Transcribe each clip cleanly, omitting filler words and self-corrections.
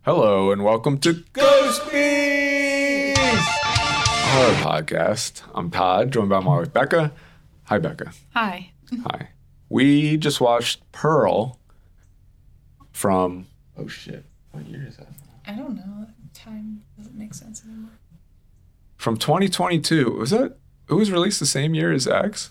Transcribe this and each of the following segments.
Hello and welcome to Ghost Bees, horror podcast. I'm Todd, joined by my wife Becca. Hi, Becca. Hi. Hi. We just watched Pearl from. Oh shit! What year is that? I don't know. Time doesn't make sense anymore. From 2022. Was that? It was released the same year as X.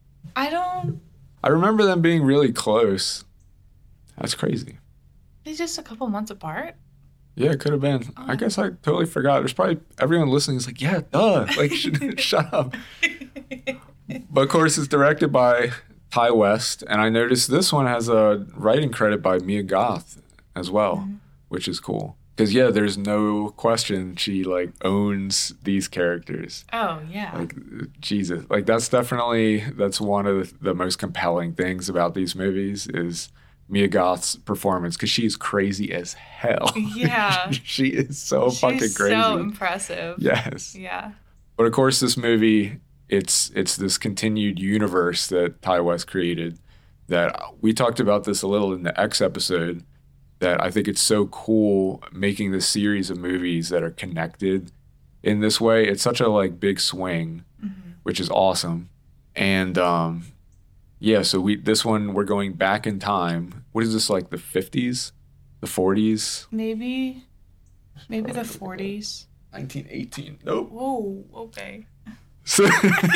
I remember them being really close. That's crazy. They're just a couple months apart. Yeah, it could have been. I guess I totally forgot. There's probably everyone listening is like, yeah, duh. Like, shut up. But of course, it's directed by Ty West, and I noticed this one has a writing credit by Mia Goth as well, which is cool. Because yeah, there's no question she like owns these characters. Oh yeah. Like Jesus, like that's one of the most compelling things about these movies is Mia Goth's performance, because she's crazy as hell. Yeah. She is so fucking crazy. So impressive. Yes. Yeah. But of course, this movie, it's this continued universe that Ty West created. That we talked about this a little in the X episode. That I think it's so cool making this series of movies that are connected in this way. It's such a like big swing, which is awesome. And yeah, so this one we're going back in time. What is this, like the 50s? The 40s? Maybe the 40s. 1918. Nope. Whoa, okay. So,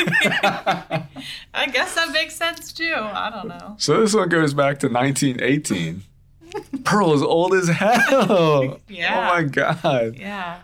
I guess that makes sense too. I don't know. So this one goes back to 1918. Pearl is old as hell. Yeah. Oh my God. Yeah.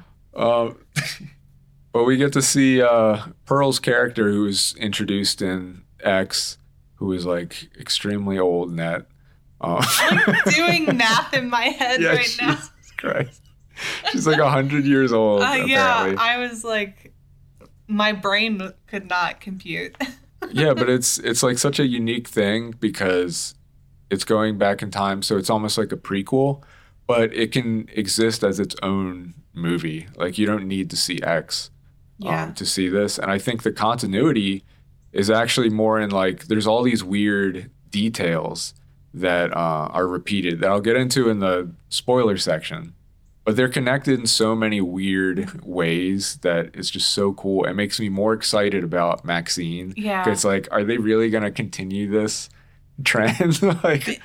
But we get to see Pearl's character, who was introduced in X, who is like extremely old in that. I'm doing math in my head yeah, right now. Jesus Christ. She's like 100 years old. Yeah, I was like, my brain could not compute. Yeah, but it's like such a unique thing because it's going back in time, so it's almost like a prequel, but it can exist as its own movie. Like you don't need to see X to see this. And I think the continuity is actually more in like there's all these weird details that are repeated that I'll get into in the spoiler section. But they're connected in so many weird ways that it's just so cool. It makes me more excited about Maxine. Yeah. It's like, are they really going to continue this trend? Like,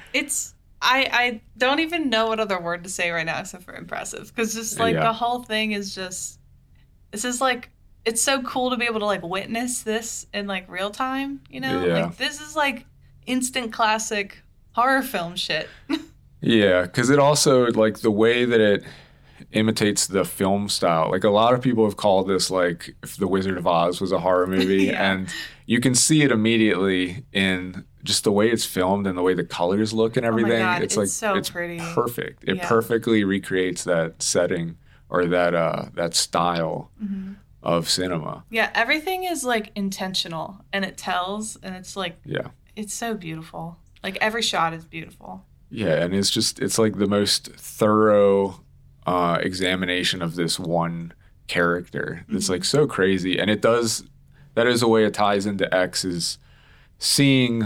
I don't even know what other word to say right now except for impressive. Because just like the whole thing is just, this is like, it's so cool to be able to like witness this in like real time, you know? Yeah. Like this is like instant classic horror film shit. Yeah, because it also, like the way that it imitates the film style. Like a lot of people have called this like if The Wizard of Oz was a horror movie. And you can see it immediately in just the way it's filmed and the way the colors look and everything. Oh my God, it's like so it's pretty. Perfect. It perfectly recreates that setting or that style of cinema. Yeah, everything is like intentional and it tells and it's like it's so beautiful. Like every shot is beautiful. Yeah, and it's like the most thorough examination of this one character. It's like so crazy. And that is a way it ties into X is seeing,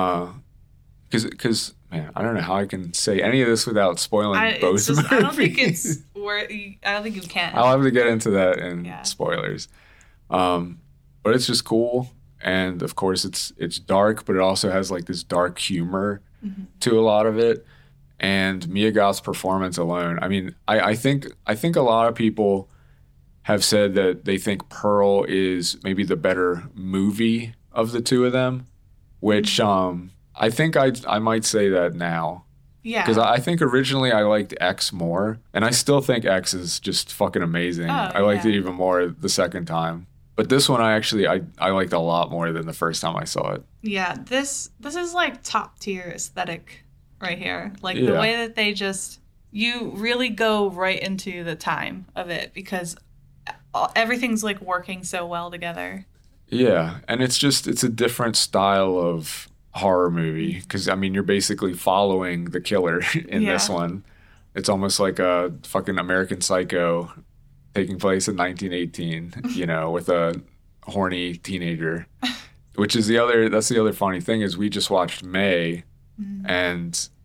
because man, I don't know how I can say any of this without spoiling both movies. I don't think it's I don't think you can. I'll have to get into that in spoilers. But it's just cool. And of course it's dark, but it also has like this dark humor to a lot of it. And Mia Goth's performance alone, I mean, I think a lot of people have said that they think Pearl is maybe the better movie of the two of them, which I think I might say that now. Yeah. Because I think originally I liked X more, and I still think X is just fucking amazing. I liked it even more the second time. But this one I liked a lot more than the first time I saw it. Yeah, this is like top tier aesthetic right here. Like the way that they you really go right into the time of it because everything's like working so well together. Yeah, and it's a different style of horror movie because I mean you're basically following the killer in this one. It's almost like a fucking American Psycho taking place in 1918, you know, with a horny teenager, which is that's the other funny thing is we just watched May and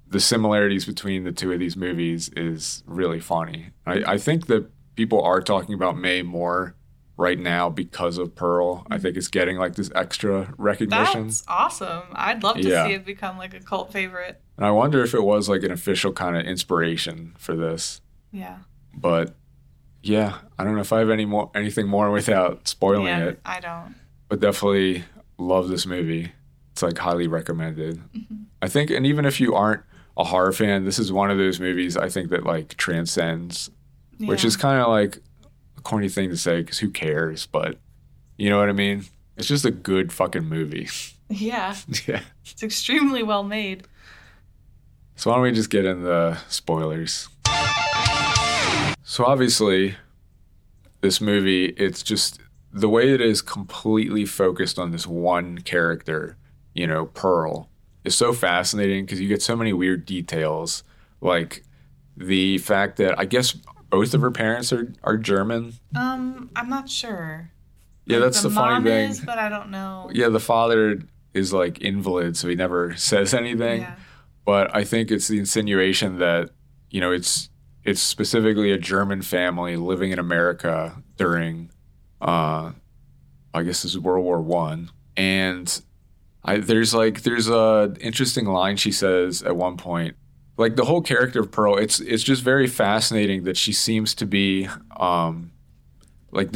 the similarities between the two of these movies is really funny. I think that people are talking about May more right now because of Pearl. I think it's getting like this extra recognition. That's awesome. I'd love to see it become like a cult favorite. And I wonder if it was like an official kind of inspiration for this. Yeah. But yeah, I don't know if I have anything more without spoiling it. I don't. But definitely love this movie. It's like highly recommended. Mm-hmm. I think, and even if you aren't a horror fan, this is one of those movies I think that like transcends, which is kind of like a corny thing to say because who cares? But you know what I mean? It's just a good fucking movie. Yeah. Yeah. It's extremely well made. So why don't we just get in the spoilers? So obviously, this movie, it's just the way it is completely focused on this one character, you know, Pearl, is so fascinating because you get so many weird details. Like the fact that I guess both of her parents are German. I'm not sure. Yeah, that's the funny thing. Is, but I don't know. Yeah, the father is like invalid, so he never says anything. Yeah. But I think it's the insinuation that, you know, it's specifically a German family living in America during, I guess this is World War One, and there's a interesting line she says at one point. Like the whole character of Pearl, it's just very fascinating that she seems to be like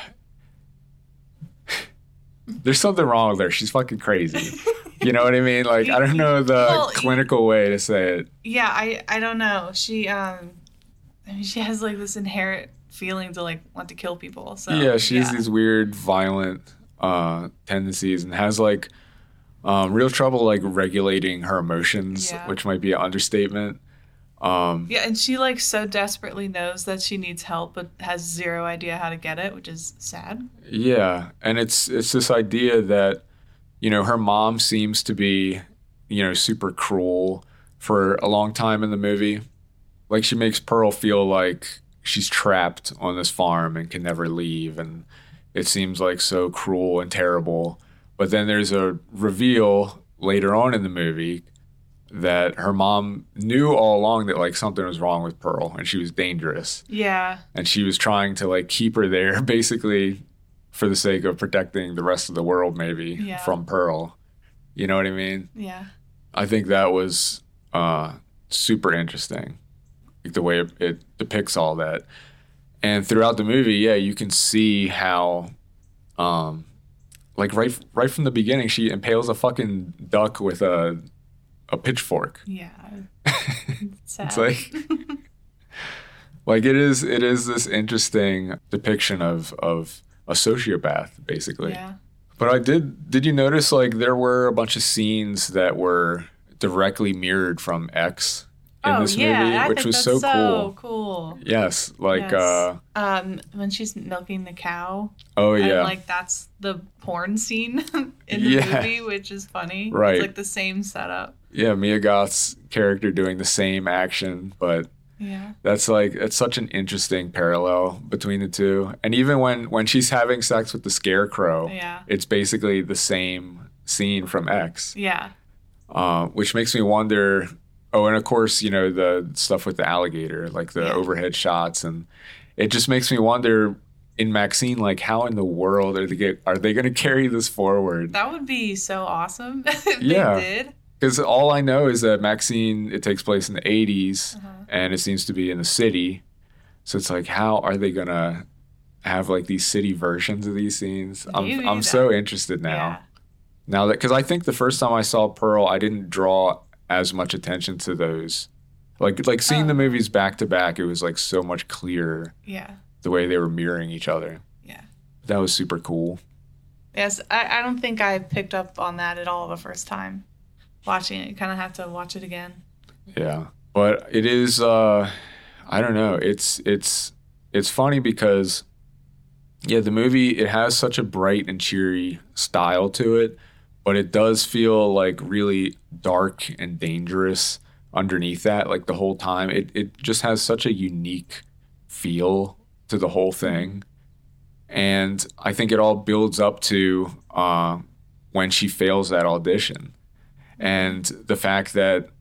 there's something wrong with her. She's fucking crazy. You know what I mean? Like I don't know the clinical way to say it. Yeah, I don't know. She she has like this inherent feeling to like want to kill people. So yeah, she has these weird violent tendencies and has like real trouble like regulating her emotions, which might be an understatement. Yeah, and she like so desperately knows that she needs help but has zero idea how to get it, which is sad. Yeah, and it's this idea that, you know, her mom seems to be, you know, super cruel for a long time in the movie. Like she makes Pearl feel like she's trapped on this farm and can never leave, and it seems like so cruel and terrible. But then there's a reveal later on in the movie that her mom knew all along that like something was wrong with Pearl and she was dangerous. Yeah. And she was trying to like keep her there basically for the sake of protecting the rest of the world maybe from Pearl. You know what I mean? Yeah. I think that was super interesting. Like the way it depicts all that. And throughout the movie, you can see how like right from the beginning, she impales a fucking duck with a pitchfork. Yeah. Sad. It's like like it is this interesting depiction of a sociopath, basically. Yeah. But did you notice like there were a bunch of scenes that were directly mirrored from X in this movie, which was so cool. Yes, like when she's milking the cow. Oh yeah, and, like that's the porn scene in the movie, which is funny. Right, it's like the same setup. Yeah, Mia Goth's character doing the same action, but that's it's such an interesting parallel between the two. And even when she's having sex with the scarecrow, it's basically the same scene from X. Yeah, which makes me wonder. Oh, and of course, you know, the stuff with the alligator, like the overhead shots. And it just makes me wonder in Maxine, like, how in the world are they going to carry this forward? That would be so awesome if they did. Because all I know is that Maxine, it takes place in the 80s, and it seems to be in the city. So it's like, how are they going to have, like, these city versions of these scenes? I'm so interested now. Yeah. Now that, because I think the first time I saw Pearl, I didn't draw as much attention to those, like seeing the movies back to back, it was like so much clearer. Yeah, the way they were mirroring each other. Yeah, that was super cool. Yes, I don't think I picked up on that at all the first time watching it. You kind of have to watch it again. Yeah, but it is. I don't know. It's funny because the movie, it has such a bright and cheery style to it. But it does feel like really dark and dangerous underneath that, like the whole time. It just has such a unique feel to the whole thing. And I think it all builds up to when she fails that audition. And the fact that,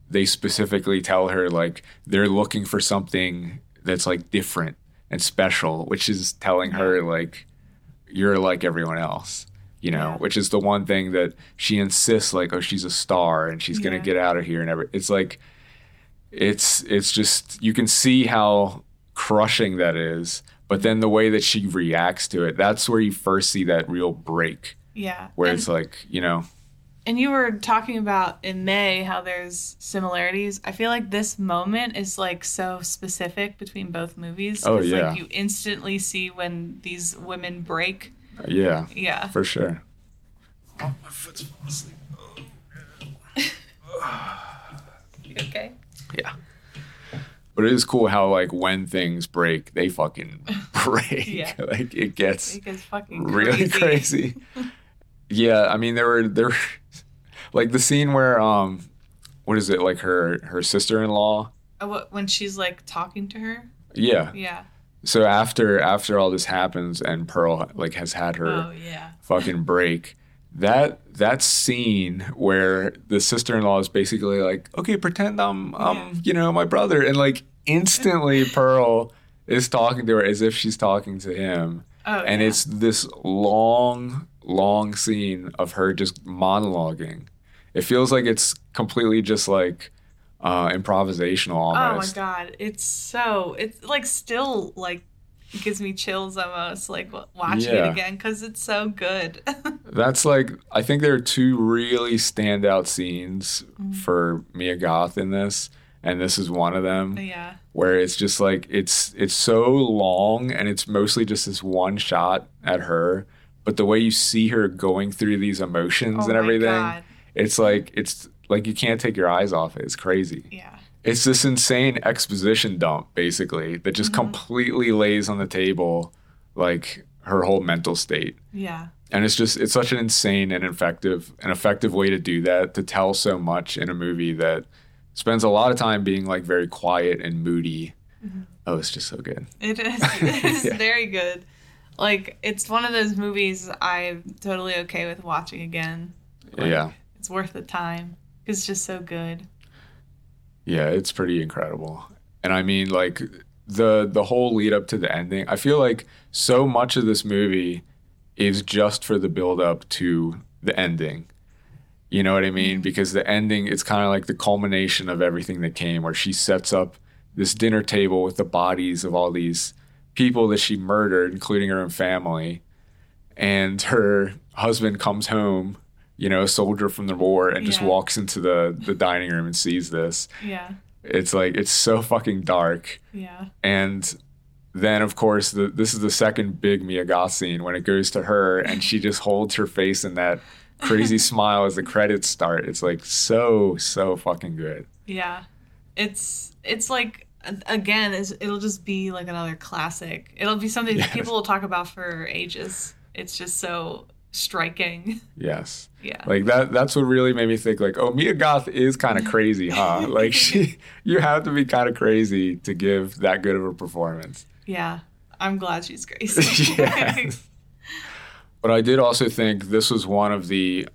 they specifically tell her like they're looking for something that's like different and special, which is telling her like you're like everyone else, you know, which is the one thing that she insists like, oh, she's a star and she's gonna get out of here and it's like it's just, you can see how crushing that is, but then the way that she reacts to it, that's where you first see that real break. Yeah. Where it's like, you know. And you were talking about in May how there's similarities. I feel like this moment is like so specific between both movies. Oh, yeah. Like you instantly see when these women break. Yeah. Yeah. For sure. Oh, my foot's falling asleep. You okay? Yeah. But it is cool how like when things break, they fucking break. Yeah. Like it gets fucking really crazy. Yeah, I mean there were like the scene where what is it, like her sister-in-law? When she's like talking to her? Yeah. Yeah. So after all this happens and Pearl like has had her fucking break, that scene where the sister-in-law is basically like, okay, pretend I'm you know, my brother, and like instantly Pearl is talking to her as if she's talking to him. Oh, and it's this long scene of her just monologuing. It feels like it's completely just like improvisational almost. Oh my god, it's like still like gives me chills almost like watching it again because it's so good. That's like, I think there are two really standout scenes for Mia Goth in this, and this is one of them. Yeah. Where it's just like it's so long and it's mostly just this one shot at her, but the way you see her going through these emotions and everything, it's like you can't take your eyes off it. It's crazy. Yeah. It's this insane exposition dump, basically, that just completely lays on the table, like, her whole mental state. Yeah. And it's such an insane and effective way to do that, to tell so much in a movie that spends a lot of time being, like, very quiet and moody. Mm-hmm. Oh, it's just so good. It is. It is very good. Like, it's one of those movies I'm totally okay with watching again. Like, it's worth the time. It's just so good. Yeah, it's pretty incredible. And I mean, like, the whole lead up to the ending, I feel like so much of this movie is just for the build up to the ending. You know what I mean? Because the ending, it's kind of like the culmination of everything that came, where she sets up this dinner table with the bodies of all these people that she murdered, including her own family. And her husband comes home, you know, a soldier from the war, and just walks into the dining room and sees this. Yeah. It's like, it's so fucking dark. Yeah. And then, of course, this is the second big Mia Goth scene when it goes to her and she just holds her face in that crazy smile as the credits start. It's like so fucking good. Yeah. It's like, again, it'll just be like another classic. It'll be something that people will talk about for ages. It's just so striking. Yes. Yeah. Like that's what really made me think like, oh, Mia Goth is kind of crazy, huh? Like you have to be kind of crazy to give that good of a performance. Yeah. I'm glad she's crazy. Yeah. But I did also think this was one of the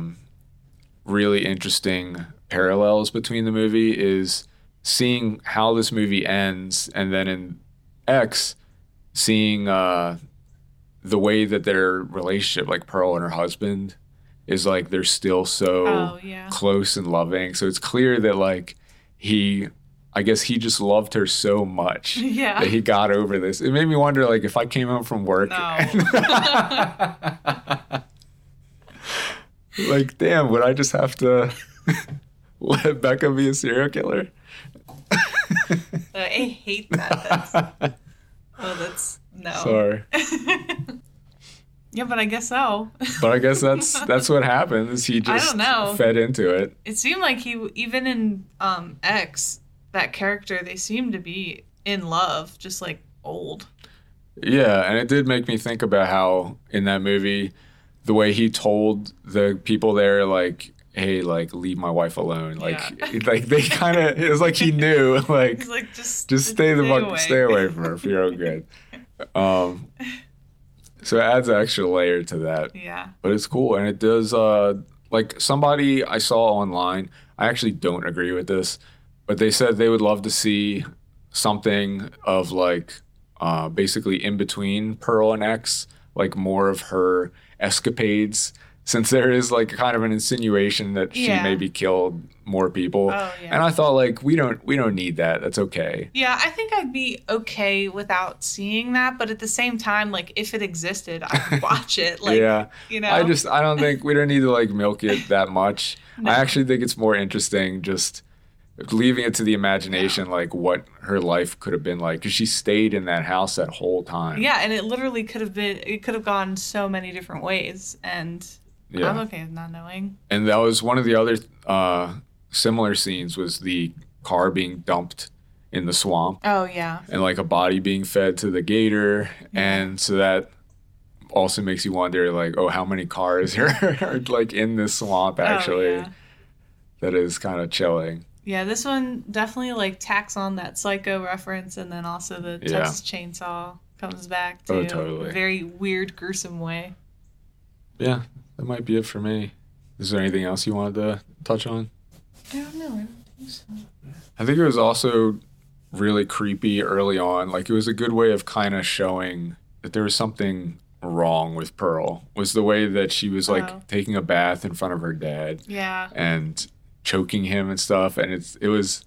really interesting parallels between the movie, is seeing how this movie ends, and then in X, seeing the way that their relationship, like Pearl and her husband, is like they're still so close and loving. So it's clear that like I guess he just loved her so much that he got over this. It made me wonder, like, if I came home from work, like, damn, would I just have to let Becca be a serial killer? I hate that. That's no. Sorry. Yeah, but I guess so. But I guess that's what happens. He just I don't know. Fed into it. It seemed like he, even in X, that character, they seemed to be in love, just like old. Yeah, and it did make me think about how in that movie, the way he told the people there, like, hey, like, leave my wife alone. Like, like they kind of, it was like he knew, like, he's like just stay away from her for your own good. So it adds an extra layer to that. Yeah. But it's cool, and it does, like somebody I saw online, I actually don't agree with this, but they said they would love to see something of like basically in between Pearl and X, like more of her escapades, since there is like kind of an insinuation that she maybe killed more people. Oh, yeah. And I thought like we don't need that. That's okay. Yeah, I think I'd be okay without seeing that, but at the same time, like if it existed, I'd watch it. Like, yeah. You know, I don't think we don't need to like milk it that much. No. I actually think it's more interesting just leaving it to the imagination, like what her life could have been like, because she stayed in that house that whole time. Yeah, and it literally could have gone so many different ways, and I'm okay with not knowing. And that was one of the other similar scenes was the car being dumped in the swamp. Oh, yeah. And like a body being fed to the gator. Yeah. And so that also makes you wonder, like, oh, how many cars are like in this swamp actually? Oh, yeah. That is kind of chilling. Yeah, this one definitely like tacks on that Psycho reference, and then also the Texas Chainsaw comes back to totally. a very weird, gruesome way. Yeah, that might be it for me. Is there anything else you wanted to touch on? I don't know. I don't think so. I think it was also really creepy early on. Like, it was a good way of kind of showing that there was something wrong with Pearl, was the way that she was like taking a bath in front of her dad. Yeah. And choking him and stuff. And it was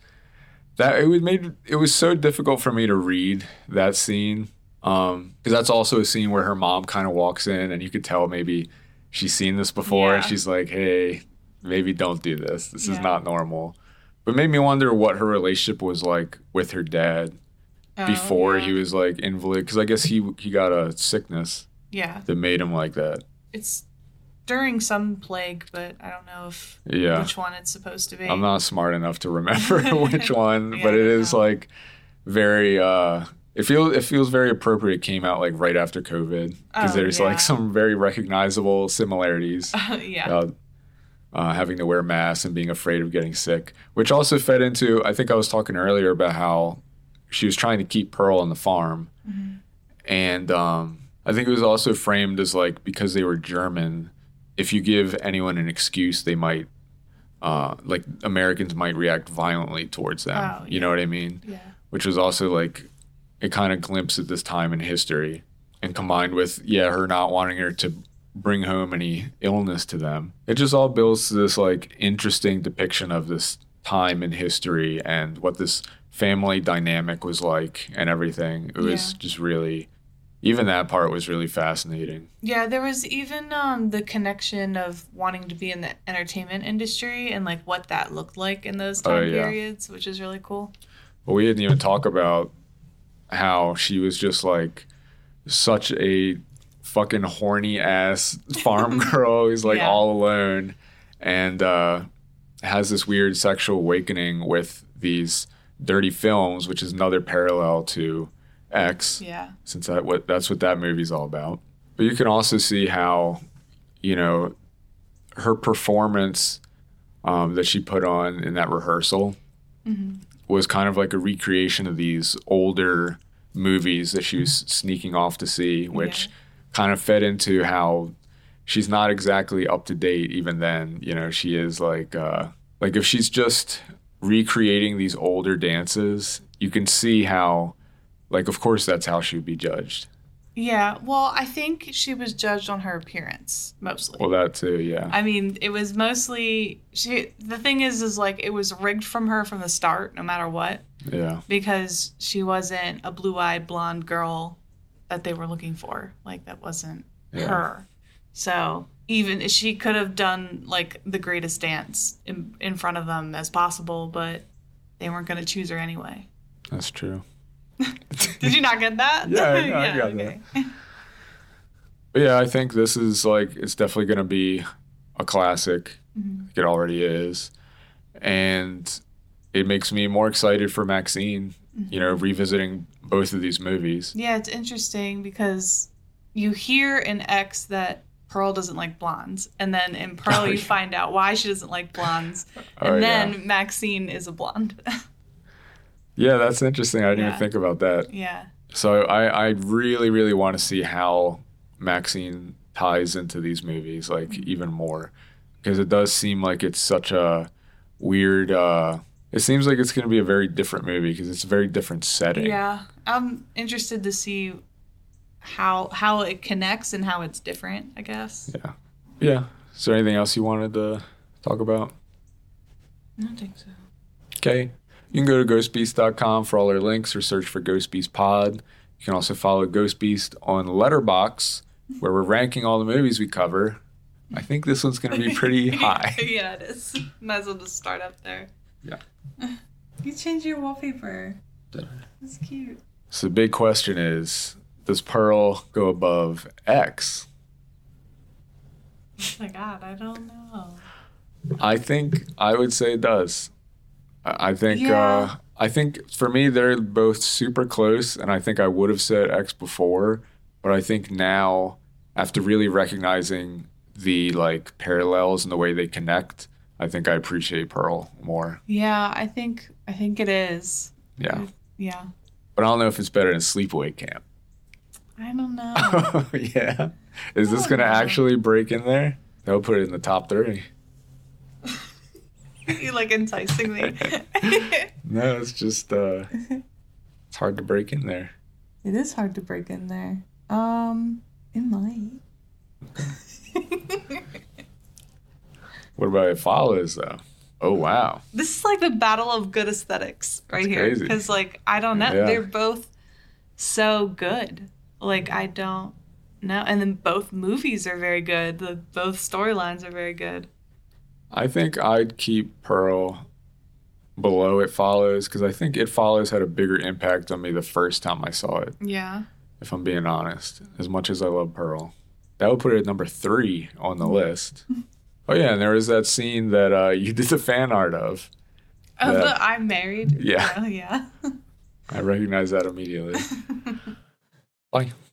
so difficult for me to read that scene. Because that's also a scene where her mom kind of walks in and you could tell maybe she's seen this before and she's like, hey, maybe don't do this. This is not normal. But it made me wonder what her relationship was like with her dad before he was like invalid. Because I guess he got a sickness that made him like that. It's during some plague, but I don't know if which one it's supposed to be. I'm not smart enough to remember which one, but it is like very it feels very appropriate. It came out like right after COVID because there's like some very recognizable similarities. Having to wear masks and being afraid of getting sick, which also fed into, I think I was talking earlier about how she was trying to keep Pearl on the farm. Mm-hmm. And I think it was also framed as like, because they were German, if you give anyone an excuse, they might, like Americans might react violently towards them. You know what I mean? Yeah. Which was also like a kind of glimpse at this time in history, and combined with, her not wanting her to bring home any illness to them. It just all builds to this like interesting depiction of this time in history and what this family dynamic was like and everything. It was just really... Even that part was really fascinating. Yeah, there was even the connection of wanting to be in the entertainment industry and like what that looked like in those time periods, which is really cool. Well, we didn't even talk about how she was just like such a fucking horny ass farm girl who's like all alone and has this weird sexual awakening with these dirty films, which is another parallel to X, since that's what that movie's all about. But you can also see how, her performance that she put on in that rehearsal was kind of like a recreation of these older movies that she was sneaking off to see, which kind of fed into how she's not exactly up to date even then. She is like if she's just recreating these older dances, you can see how, like, of course, that's how she would be judged. Yeah, well, I think she was judged on her appearance, mostly. Well, that too, yeah. I mean, it was mostly... The thing is like, it was rigged from her from the start, no matter what. Yeah. Because she wasn't a blue-eyed blonde girl that they were looking for. Like, that wasn't her. So, even... She could have done, like, the greatest dance in front of them as possible, but they weren't going to choose her anyway. That's true. Did you not get that? I got that. But yeah, I think this is like, it's definitely going to be a classic. Like it already is. And it makes me more excited for Maxine, revisiting both of these movies. Yeah, it's interesting because you hear in X that Pearl doesn't like blondes. And then in Pearl, you find out why she doesn't like blondes. And then Maxine is a blonde. Yeah, that's interesting. I didn't even think about that. Yeah. So I really, really want to see how Maxine ties into these movies, like even more. because it does seem like it's such a weird. It seems like it's going to be a very different movie because it's a very different setting. Yeah, I'm interested to see how it connects and how it's different, I guess. Yeah. Yeah. Is there anything else you wanted to talk about? I don't think so. Okay. You can go to ghostbeast.com for all our links or search for Ghost Beast Pod. You can also follow Ghost Beast on Letterboxd, where we're ranking all the movies we cover. I think this one's going to be pretty high. Yeah, it is. Might as well just start up there. Yeah. You changed your wallpaper. That's cute. So the big question is, does Pearl go above X? Oh my God, I don't know. I think I would say it does. I think Yeah. I think for me they're both super close, and I think I would have said X before, but I think now, after really recognizing the like parallels and the way they connect, I think I appreciate Pearl more. Yeah, I think it is. Yeah. Yeah. But I don't know if it's better than Sleepaway Camp. I don't know. Yeah. Is this don't going to know. actually break in there? They'll put it in the top 30. You like enticing me. No, it's just it's hard to break in there. It is hard to break in there. It might. What about It Follows though? Oh wow. This is like the battle of good aesthetics right That's here. crazy. Because like I don't know, Yeah. they're both so good. Like I don't know, and then both movies are very good. Both storylines are very good. I think I'd keep Pearl below It Follows because I think It Follows had a bigger impact on me the first time I saw it, Yeah. if I'm being honest, as much as I love Pearl. That would put it at number 3 on the list. Oh, yeah, and there was that scene that you did the fan art of. Oh, Yeah. the I'm married. Yeah. Yeah. I recognize that immediately. Bye.